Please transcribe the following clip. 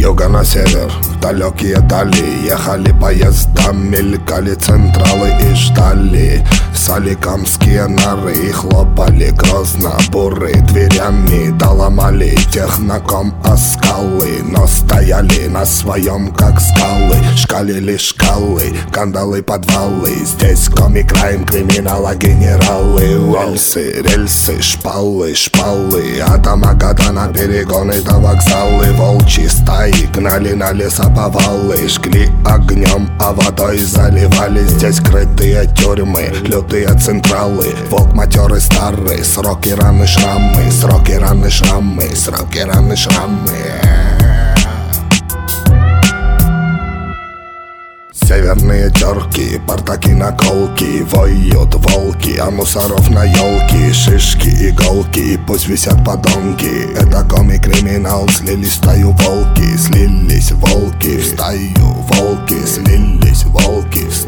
юга на север, в далекие дали ехали поезда, мелькали централы и ждали соликамские нары и хлопали грозно буры дверями, да ломали техноком о скалы, но стояли на своем как скалы, шкалили шкалы, кандалы, подвалы. Здесь коми-крайм, криминала, генералы, уэльсы, рельсы, шпалы, шпалы, от Амагата на перегоны до вокзалы. Волчьи стаи гнали на лесоповалы, жгли огнем, а водой заливали. Здесь крытые тюрьмы, лютые централы, волк матерый старый, сроки, раны, шрамы, сроки, раны, шрамы, сроки, раны, шрамы. Северные терки, портаки, наколки, воют волки, а мусоров на елки, шишки, иголки, пусть висят подонки. Это коми-криминал, слились в стаю волки, слились волки в стаю, волки, слились волки в стаю.